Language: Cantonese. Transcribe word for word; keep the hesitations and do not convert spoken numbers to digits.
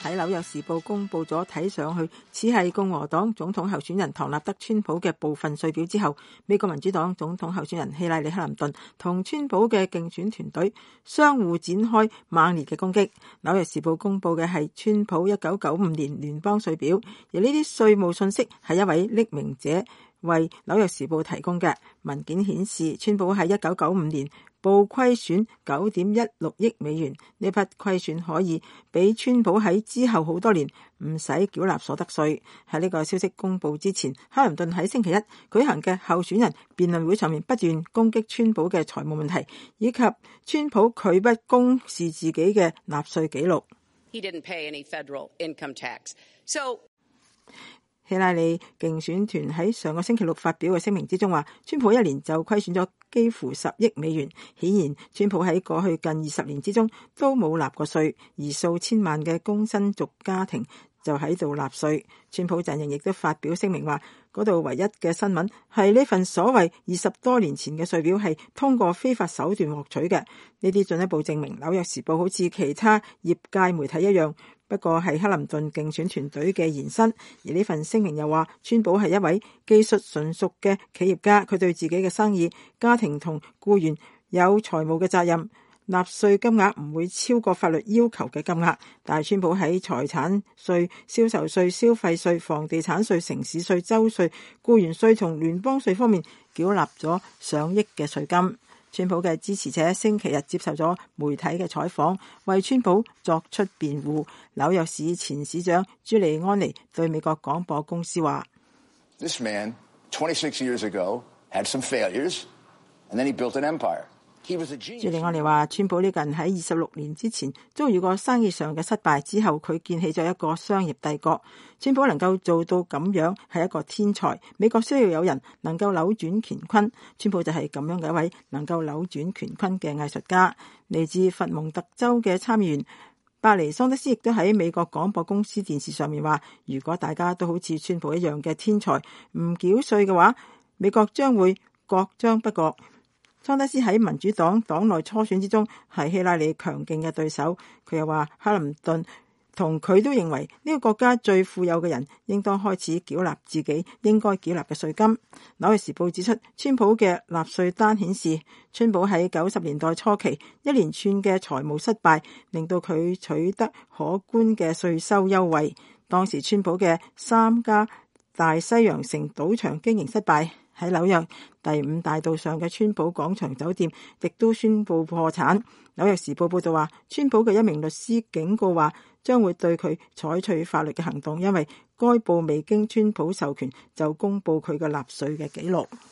喺紐約時報公佈咗睇上去似係共和黨總統候選人唐納德川普嘅部分稅表之後，美國民主黨總統候選人希拉里克林頓同川普嘅競選團隊相互展開猛烈嘅攻擊。紐約時報公佈嘅係川普一九九五年聯邦稅表，而呢啲稅務信息係一位匿名者為紐約時報提供嘅。文件顯示，川普喺一九九五年報虧損九點一六億美元，呢筆虧損可以俾川普喺之後好多年唔使繳納所得稅。喺呢個消息公佈之前，克林頓喺星期一舉行嘅候選人辯論會上面不斷攻擊川普嘅財務問題，以及川普拒不公示自己嘅納稅記錄。 He didn't pay any federal income tax. So 希拉里競選團喺上個星期六發表嘅聲明之中話，川普一年就虧損咗幾乎十億美元。顯然，川普喺過去近二十年之中都冇納過稅，而數千萬嘅工薪族家庭就喺度納稅。川普陣營亦都發表聲明話，嗰度唯一嘅新聞係呢份所謂二十多年前嘅稅表係通過非法手段獲取嘅。呢啲進一步證明紐約時報好似其他業界媒體一樣，不過係克林頓競選團隊嘅延伸。而呢份聲明又話，川普係一位技術純熟嘅企業家，佢對自己嘅生意、家庭同僱員有財務嘅責任。納稅金額唔會超過法律要求嘅金額，但係川普喺財產稅、銷售稅、消費稅、房地產稅、城市稅、州稅、僱員稅同聯邦稅方面繳納咗上億嘅稅金。川普嘅支持者星期日接受咗媒體嘅採訪，為川普作出辯護。紐約市前市長朱利安尼對美國廣播公司話 ：This man twenty-six years ago had some failures, and then he built an empire. 朱利安尼話，川普呢個人喺二十六年之前遭遇過生意上嘅失敗之後，佢建起咗一個商業帝國。川普能夠做到咁樣係一個天才。美國需要有人能夠扭轉乾坤，川普就係咁樣嘅一位能夠扭轉乾坤嘅藝術家。嚟自佛蒙特州嘅參議員伯尼桑德斯亦都喺美國廣播公司電視上面話，如果大家都好似川普一樣嘅天才唔繳稅嘅話，美國將會各將不覺。桑德斯喺民主黨黨內初選之中係希拉里強勁嘅對手。佢又話，克林頓同佢都認為呢個國家最富有嘅人應當開始繳納自己應該繳納嘅稅金。紐約時報指出，川普嘅納稅單顯示，川普喺九十年代初期一連串嘅財務失敗令到佢取得可觀嘅稅收優惠。當時川普嘅三家大西洋城賭場經營失敗，喺紐約第五大道上嘅川普廣場酒店亦都宣布破產。紐約時報報道話，川普嘅一名律師警告話，將會對佢採取法律嘅行動，因為該報未經川普授權就公布佢嘅納稅嘅記錄。